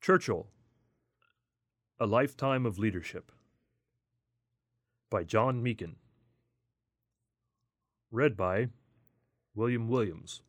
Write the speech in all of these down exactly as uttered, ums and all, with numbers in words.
Churchill, A Lifetime of Leadership, by John Meekin. Read by William Williams.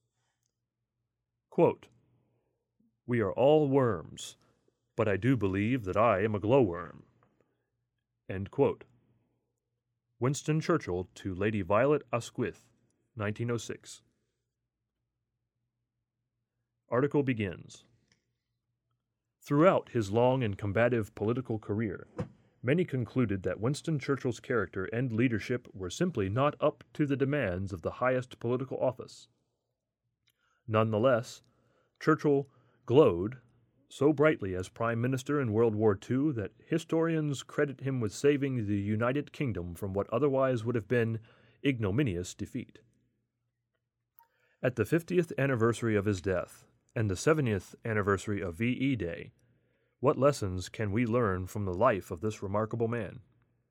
Quote, "We are all worms, but I do believe that I am a glowworm." End quote. Winston Churchill to Lady Violet Asquith, nineteen oh six. Article begins. Throughout his long and combative political career, many concluded that Winston Churchill's character and leadership were simply not up to the demands of the highest political office. Nonetheless, Churchill glowed so brightly as Prime Minister in World War Two that historians credit him with saving the United Kingdom from what otherwise would have been ignominious defeat. At the fiftieth anniversary of his death, and the seventieth anniversary of V E Day, what lessons can we learn from the life of this remarkable man?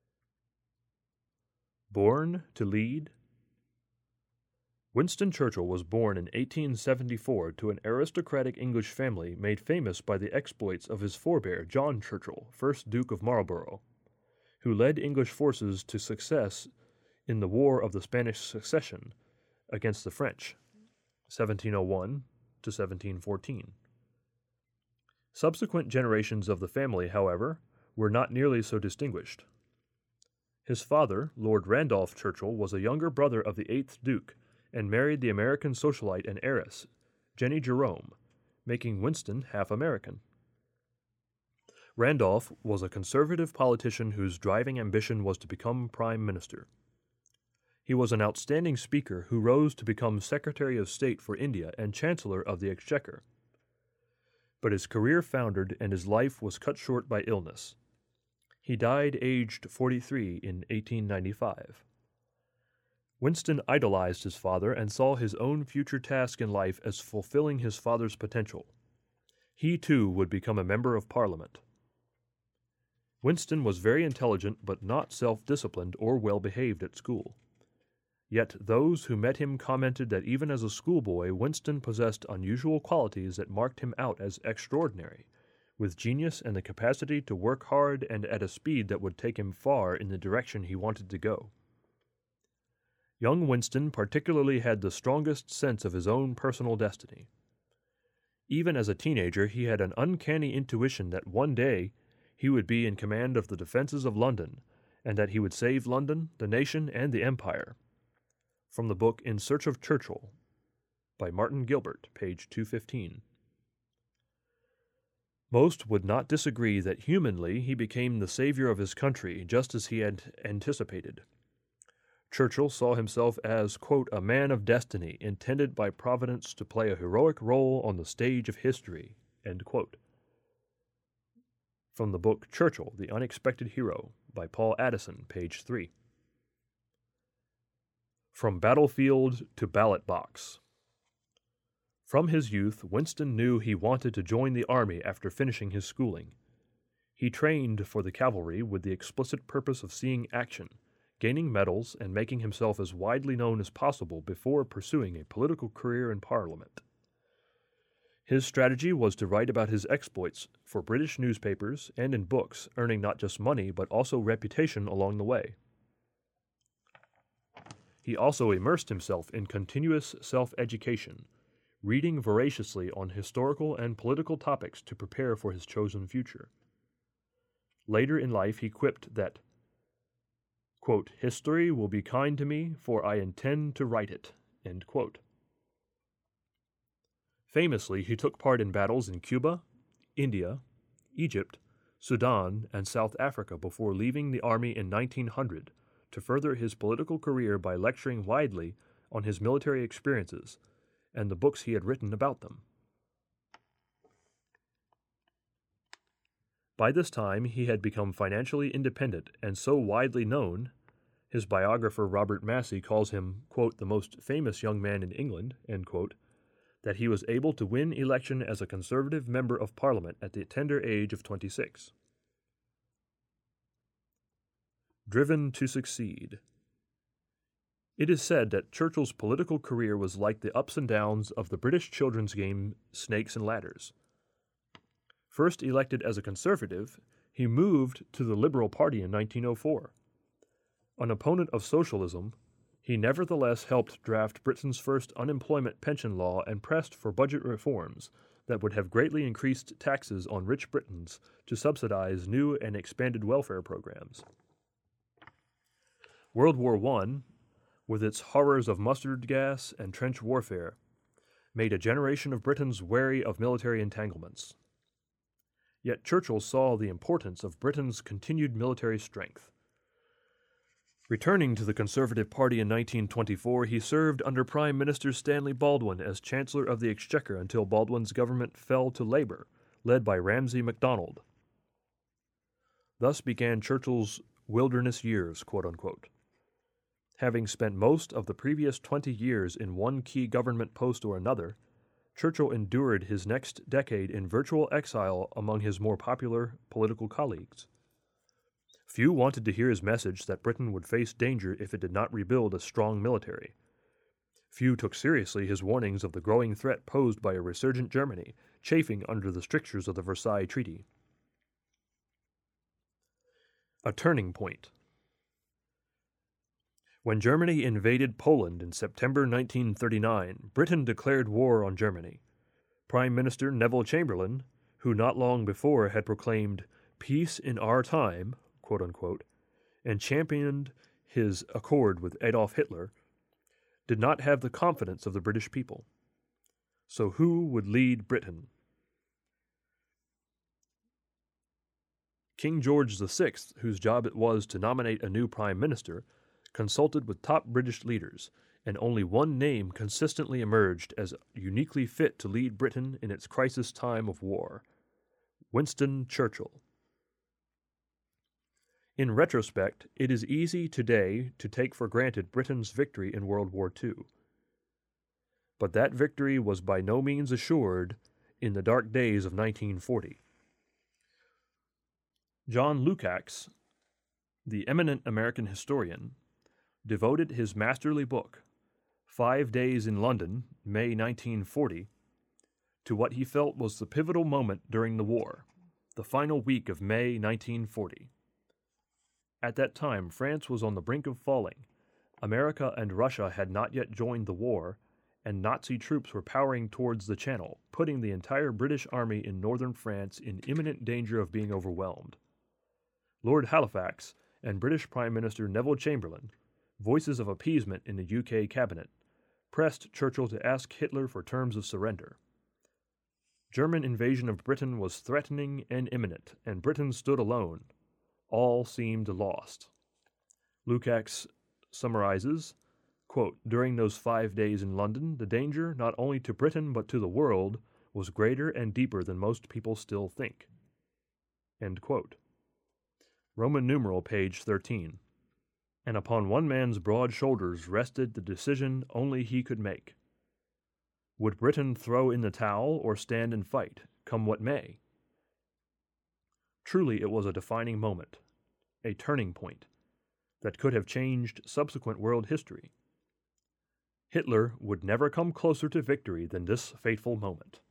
Born to lead? Winston Churchill was born in eighteen seventy-four to an aristocratic English family made famous by the exploits of his forebear John Churchill, first Duke of Marlborough, who led English forces to success in the War of the Spanish Succession against the French, seventeen oh one to seventeen fourteen. Subsequent generations of the family, however, were not nearly so distinguished. His father, Lord Randolph Churchill, was a younger brother of the eighth Duke and married the American socialite and heiress, Jenny Jerome, making Winston half American. Randolph was a conservative politician whose driving ambition was to become prime minister. He was an outstanding speaker who rose to become Secretary of State for India and Chancellor of the Exchequer. But his career foundered and his life was cut short by illness. He died aged forty-three in eighteen ninety-five. Winston idolized his father and saw his own future task in life as fulfilling his father's potential. He, too, would become a member of Parliament. Winston was very intelligent but not self-disciplined or well-behaved at school. Yet those who met him commented that even as a schoolboy, Winston possessed unusual qualities that marked him out as extraordinary, with genius and the capacity to work hard and at a speed that would take him far in the direction he wanted to go. Young Winston particularly had the strongest sense of his own personal destiny. Even as a teenager, he had an uncanny intuition that one day he would be in command of the defenses of London, and that he would save London, the nation, and the empire. From the book In Search of Churchill, by Martin Gilbert, page two fifteen. Most would not disagree that humanly he became the savior of his country, just as he had anticipated. Churchill saw himself as, quote, a man of destiny, intended by Providence to play a heroic role on the stage of history, end quote. From the book Churchill, the Unexpected Hero, by Paul Addison, page three. From Battlefield to Ballot Box. From his youth, Winston knew he wanted to join the army after finishing his schooling. He trained for the cavalry with the explicit purpose of seeing action, gaining medals, and making himself as widely known as possible before pursuing a political career in Parliament. His strategy was to write about his exploits for British newspapers and in books, earning not just money but also reputation along the way. He also immersed himself in continuous self-education, reading voraciously on historical and political topics to prepare for his chosen future. Later in life he quipped that, quote, history will be kind to me, for I intend to write it, end quote. Famously, he took part in battles in Cuba, India, Egypt, Sudan, and South Africa before leaving the army in nineteen hundred to further his political career by lecturing widely on his military experiences and the books he had written about them. By this time, he had become financially independent and so widely known, his biographer Robert Massey calls him, quote, the most famous young man in England, end quote, that he was able to win election as a Conservative Member of Parliament at the tender age of twenty-six. Driven to succeed. It is said that Churchill's political career was like the ups and downs of the British children's game Snakes and Ladders. First elected as a conservative, he moved to the Liberal Party in nineteen oh four. An opponent of socialism, he nevertheless helped draft Britain's first unemployment pension law and pressed for budget reforms that would have greatly increased taxes on rich Britons to subsidize new and expanded welfare programs. World War One, with its horrors of mustard gas and trench warfare, made a generation of Britons wary of military entanglements. Yet Churchill saw the importance of Britain's continued military strength. Returning to the Conservative Party in nineteen twenty-four, he served under Prime Minister Stanley Baldwin as Chancellor of the Exchequer until Baldwin's government fell to Labour, led by Ramsay MacDonald. Thus began Churchill's wilderness years, quote-unquote. Having spent most of the previous twenty years in one key government post or another, Churchill endured his next decade in virtual exile among his more popular political colleagues. Few wanted to hear his message that Britain would face danger if it did not rebuild a strong military. Few took seriously his warnings of the growing threat posed by a resurgent Germany, chafing under the strictures of the Versailles Treaty. A turning point. When Germany invaded Poland in September nineteen thirty-nine, Britain declared war on Germany. Prime Minister Neville Chamberlain, who not long before had proclaimed "peace in our time," quote-unquote, and championed his accord with Adolf Hitler, did not have the confidence of the British people. So who would lead Britain? King George the Sixth, whose job it was to nominate a new prime minister, consulted with top British leaders, and only one name consistently emerged as uniquely fit to lead Britain in its crisis time of war: Winston Churchill. In retrospect, it is easy today to take for granted Britain's victory in World War Two. But that victory was by no means assured in the dark days of nineteen forty. John Lukács, the eminent American historian, devoted his masterly book, Five Days in London, May nineteen forty, to what he felt was the pivotal moment during the war, the final week of May nineteen forty. At that time, France was on the brink of falling, America and Russia had not yet joined the war, and Nazi troops were powering towards the Channel, putting the entire British army in northern France in imminent danger of being overwhelmed. Lord Halifax and British Prime Minister Neville Chamberlain, voices of appeasement in the U K cabinet, pressed Churchill to ask Hitler for terms of surrender. German invasion of Britain was threatening and imminent, and Britain stood alone. All seemed lost. Lukács summarizes, quote, "During those five days in London, the danger, not only to Britain but to the world, was greater and deeper than most people still think." End quote. Roman numeral, page thirteen. And upon one man's broad shoulders rested the decision only he could make. Would Britain throw in the towel or stand and fight, come what may? Truly it was a defining moment, a turning point, that could have changed subsequent world history. Hitler would never come closer to victory than this fateful moment.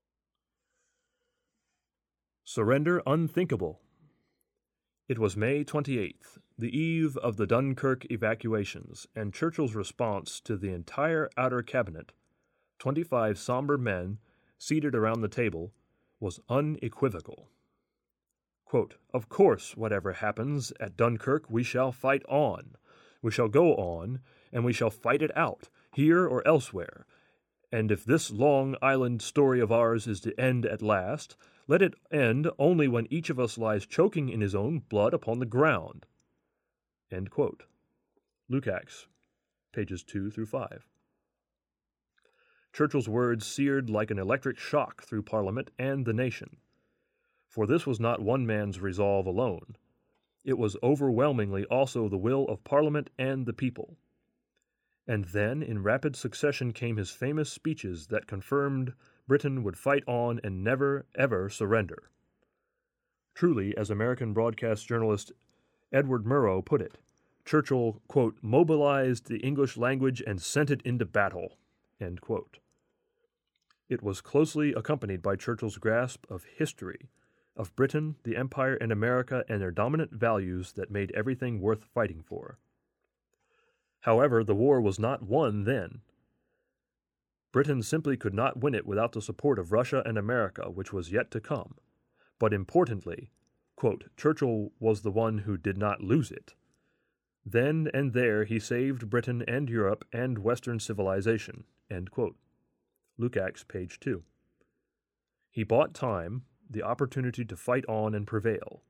Surrender unthinkable. It was May twenty-eighth, the eve of the Dunkirk evacuations, and Churchill's response to the entire outer cabinet, twenty-five somber men seated around the table, was unequivocal. Quote, "Of course, whatever happens at Dunkirk, we shall fight on. We shall go on, and we shall fight it out, here or elsewhere. And if this Long Island story of ours is to end at last, let it end only when each of us lies choking in his own blood upon the ground." End quote. Lukács, pages two through five. Churchill's words seared like an electric shock through Parliament and the nation. For this was not one man's resolve alone. It was overwhelmingly also the will of Parliament and the people. And then, in rapid succession, came his famous speeches that confirmed Britain would fight on and never, ever surrender. Truly, as American broadcast journalist Edward Murrow put it, Churchill, quote, "mobilized the English language and sent it into battle," end quote. It was closely accompanied by Churchill's grasp of history, of Britain, the Empire, and America and their dominant values that made everything worth fighting for. However, the war was not won then. Britain simply could not win it without the support of Russia and America, which was yet to come. But importantly, quote, Churchill was the one who did not lose it. Then and there he saved Britain and Europe and Western civilization. End quote. Lukács, page two. He bought time, the opportunity to fight on and prevail.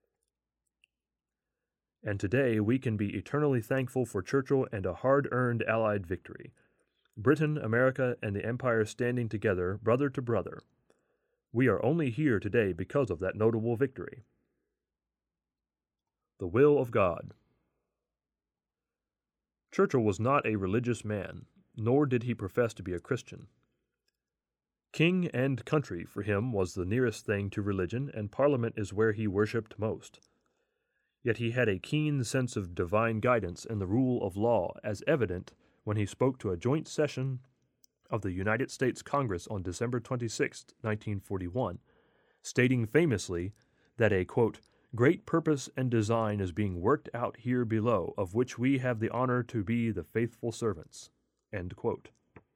And today we can be eternally thankful for Churchill and a hard-earned Allied victory. Britain, America, and the Empire standing together, brother to brother. We are only here today because of that notable victory. The will of God. Churchill was not a religious man, nor did he profess to be a Christian. King and country for him was the nearest thing to religion, and Parliament is where he worshipped most. Yet he had a keen sense of divine guidance and the rule of law, as evident when he spoke to a joint session of the United States Congress on December twenty-sixth, nineteen forty-one, stating famously that a, quote, great purpose and design is being worked out here below, of which we have the honor to be the faithful servants. End quote.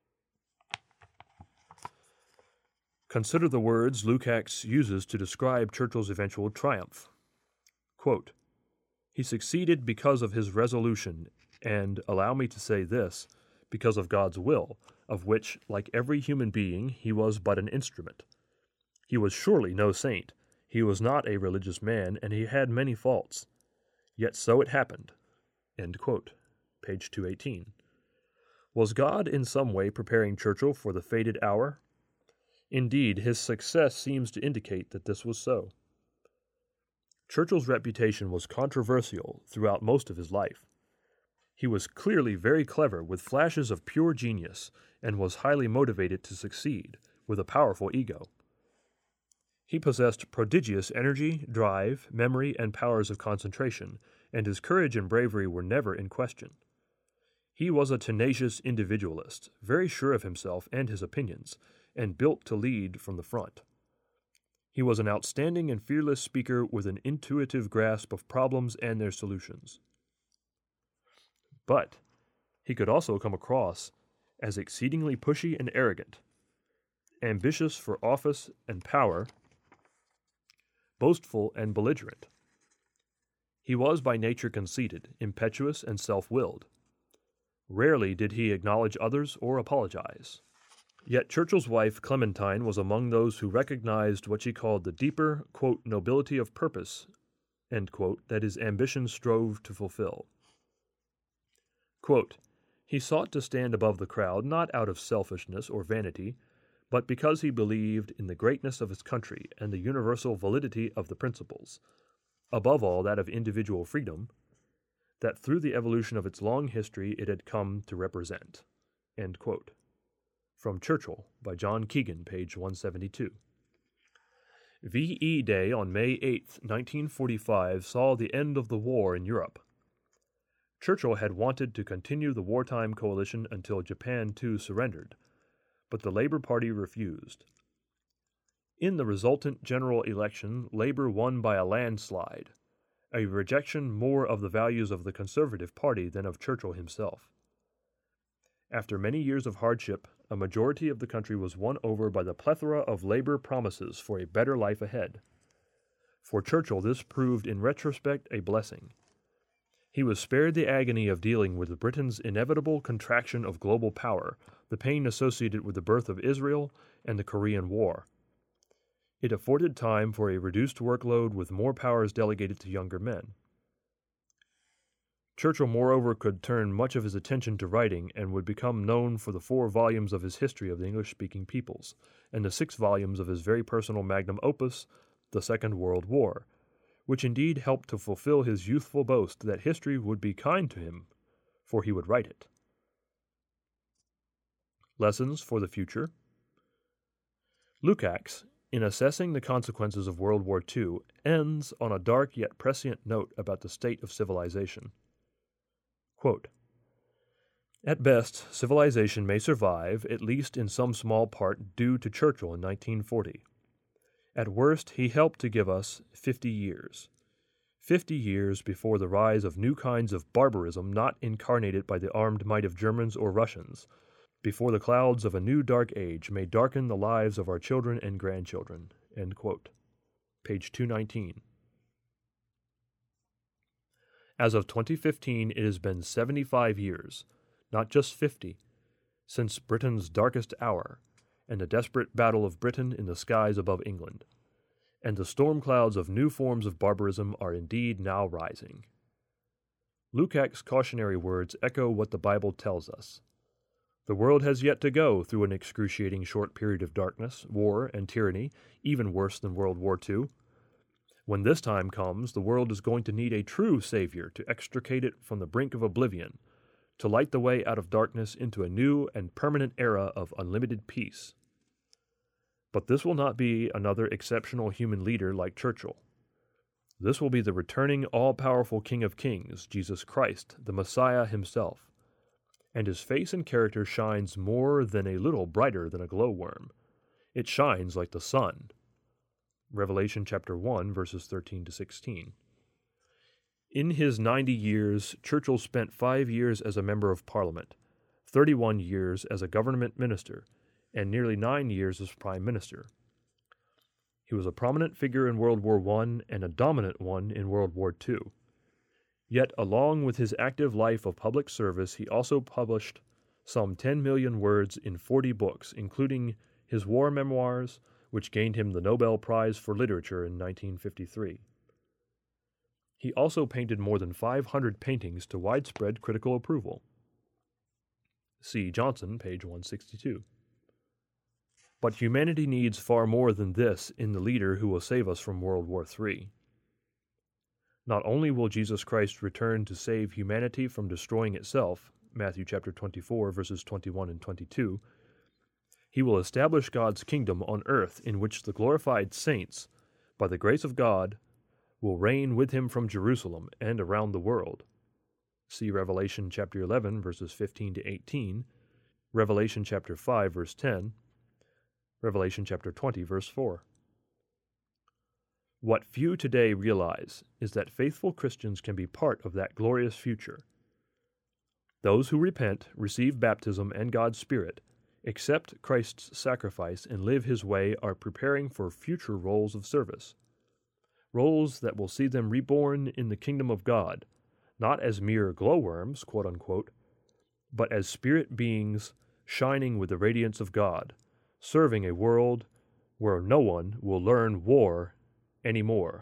Consider the words Lukács uses to describe Churchill's eventual triumph. Quote, he succeeded because of his resolution, and, allow me to say this, because of God's will, of which, like every human being, he was but an instrument. He was surely no saint. He was not a religious man, and he had many faults. Yet so it happened. End quote. Page two eighteen. Was God in some way preparing Churchill for the fated hour? Indeed, his success seems to indicate that this was so. Churchill's reputation was controversial throughout most of his life. He was clearly very clever, with flashes of pure genius, and was highly motivated to succeed, with a powerful ego. He possessed prodigious energy, drive, memory, and powers of concentration, and his courage and bravery were never in question. He was a tenacious individualist, very sure of himself and his opinions, and built to lead from the front. He was an outstanding and fearless speaker with an intuitive grasp of problems and their solutions. But he could also come across as exceedingly pushy and arrogant, ambitious for office and power, boastful and belligerent. He was by nature conceited, impetuous, and self-willed. Rarely did he acknowledge others or apologize. Yet Churchill's wife, Clementine, was among those who recognized what she called the deeper, quote, nobility of purpose, end quote, that his ambition strove to fulfill. Quote, he sought to stand above the crowd not out of selfishness or vanity, but because he believed in the greatness of his country and the universal validity of the principles, above all that of individual freedom, that through the evolution of its long history it had come to represent. End quote. From Churchill, by John Keegan, page one seventy-two. V E Day on May eighth, nineteen forty-five saw the end of the war in Europe. Churchill had wanted to continue the wartime coalition until Japan too surrendered, but the Labour Party refused. In the resultant general election, Labour won by a landslide, a rejection more of the values of the Conservative Party than of Churchill himself. After many years of hardship, a majority of the country was won over by the plethora of Labour promises for a better life ahead. For Churchill, this proved in retrospect a blessing. He was spared the agony of dealing with Britain's inevitable contraction of global power, the pain associated with the birth of Israel and the Korean War. It afforded time for a reduced workload with more powers delegated to younger men. Churchill, moreover, could turn much of his attention to writing and would become known for the four volumes of his History of the English-speaking Peoples and the six volumes of his very personal magnum opus, The Second World War, which indeed helped to fulfill his youthful boast that history would be kind to him, for he would write it. Lessons for the future. Lukács, in assessing the consequences of World War Two, ends on a dark yet prescient note about the state of civilization. Quote, at best, civilization may survive, at least in some small part due to Churchill in nineteen forty. At worst, he helped to give us fifty years. Fifty years before the rise of new kinds of barbarism not incarnated by the armed might of Germans or Russians, before the clouds of a new dark age may darken the lives of our children and grandchildren." End quote. Page two nineteen. As of twenty fifteen, it has been seventy-five years, not just fifty, since Britain's darkest hour, and the desperate battle of Britain in the skies above England. And the storm clouds of new forms of barbarism are indeed now rising. Lukács' cautionary words echo what the Bible tells us. The world has yet to go through an excruciating short period of darkness, war, and tyranny, even worse than World War Two. When this time comes, the world is going to need a true Savior to extricate it from the brink of oblivion, to light the way out of darkness into a new and permanent era of unlimited peace. But this will not be another exceptional human leader like Churchill. This will be the returning all-powerful King of Kings, Jesus Christ, the Messiah himself. And his face and character shines more than a little brighter than a glowworm. It shines like the sun. Revelation chapter one, verses thirteen to sixteen. In his ninety years, Churchill spent five years as a member of Parliament, thirty-one years as a government minister, and nearly nine years as Prime Minister. He was a prominent figure in World War One and a dominant one in World War Two. Yet, along with his active life of public service, he also published some ten million words in forty books, including his war memoirs, which gained him the Nobel Prize for Literature in nineteen fifty-three. He also painted more than five hundred paintings to widespread critical approval. See Johnson, page one sixty-two. But humanity needs far more than this in the leader who will save us from World War Three. Not only will Jesus Christ return to save humanity from destroying itself, Matthew chapter twenty-four, verses twenty-one and twenty-two, he will establish God's kingdom on earth in which the glorified saints, by the grace of God, will reign with him from Jerusalem and around the world. See Revelation chapter eleven, verses fifteen to eighteen, Revelation chapter five, verse ten, Revelation chapter twenty, verse four. What few today realize is that faithful Christians can be part of that glorious future. Those who repent, receive baptism and God's Spirit, accept Christ's sacrifice, and live his way are preparing for future roles of service, roles that will see them reborn in the kingdom of God, not as mere glowworms, quote unquote, but as spirit beings shining with the radiance of God, serving a world where no one will learn war anymore.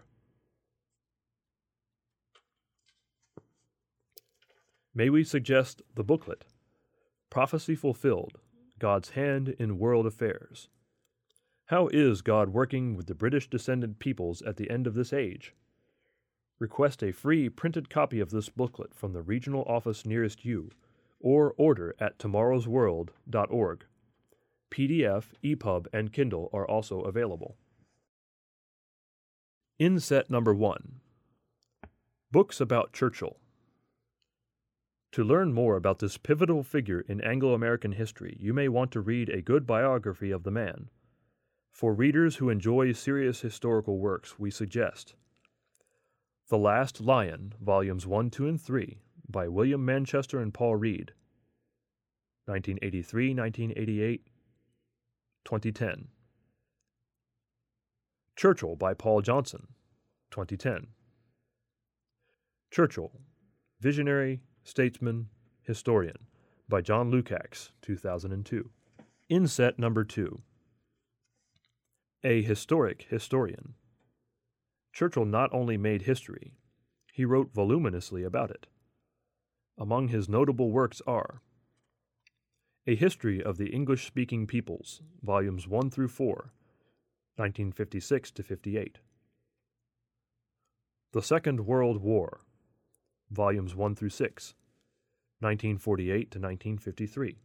May we suggest the booklet, Prophecy Fulfilled, God's Hand in World Affairs. How is God working with the British-descended peoples at the end of this age? Request a free printed copy of this booklet from the regional office nearest you, or order at tomorrows world dot org. P D F, E P U B, and Kindle are also available. Inset number one. Books about Churchill. To learn more about this pivotal figure in Anglo-American history, you may want to read a good biography of the man. For readers who enjoy serious historical works, we suggest The Last Lion, Volumes one, two, and three, by William Manchester and Paul Reed, nineteen eighty-three, nineteen eighty-eight, twenty ten. Churchill by Paul Johnson, twenty ten. Churchill, Visionary, Statesman, Historian, by John Lukács, two thousand two. Inset number two. A Historic Historian. Churchill not only made history, he wrote voluminously about it. Among his notable works are A History of the English-Speaking Peoples, Volumes one through four, nineteen fifty-six to fifty-eight. The Second World War, Volumes one through six, nineteen forty-eight to nineteen fifty-three.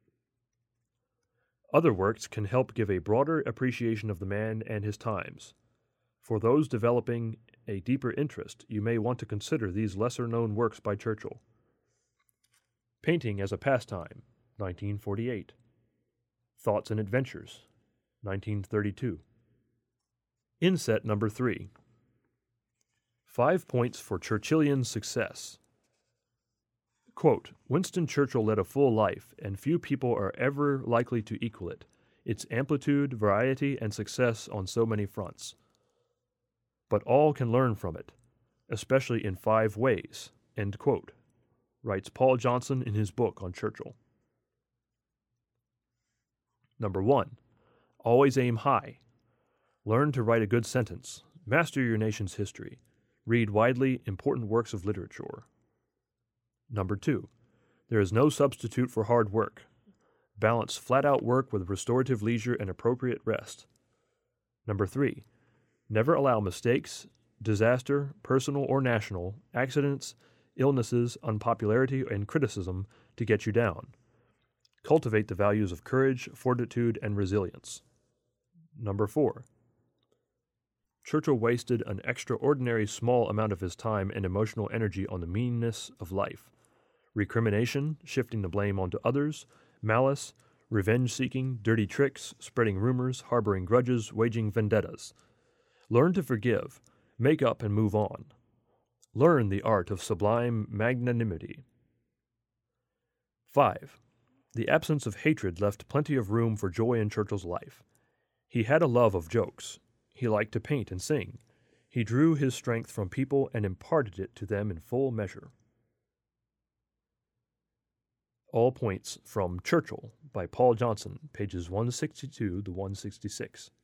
Other works can help give a broader appreciation of the man and his times. For those developing a deeper interest, you may want to consider these lesser-known works by Churchill. Painting as a Pastime, nineteen forty-eight. Thoughts and Adventures, nineteen thirty-two. Inset number three. Five points for Churchillian success. Quote, Winston Churchill led a full life, and few people are ever likely to equal it, its amplitude, variety, and success on so many fronts. But all can learn from it, especially in five ways, end quote, writes Paul Johnson in his book on Churchill. Number one, always aim high. Learn to write a good sentence. Master your nation's history. Read widely important works of literature. Number two, there is no substitute for hard work. Balance flat-out work with restorative leisure and appropriate rest. Number three, never allow mistakes, disaster, personal or national, accidents, illnesses, unpopularity, and criticism to get you down. Cultivate the values of courage, fortitude, and resilience. Number four, Churchill wasted an extraordinary small amount of his time and emotional energy on the meanness of life. Recrimination, shifting the blame onto others, malice, revenge-seeking, dirty tricks, spreading rumors, harboring grudges, waging vendettas. Learn to forgive, make up and move on. Learn the art of sublime magnanimity. Five. The absence of hatred left plenty of room for joy in Churchill's life. He had a love of jokes. He liked to paint and sing. He drew his strength from people and imparted it to them in full measure. All Points from Churchill by Paul Johnson, pages one sixty-two to one sixty-six.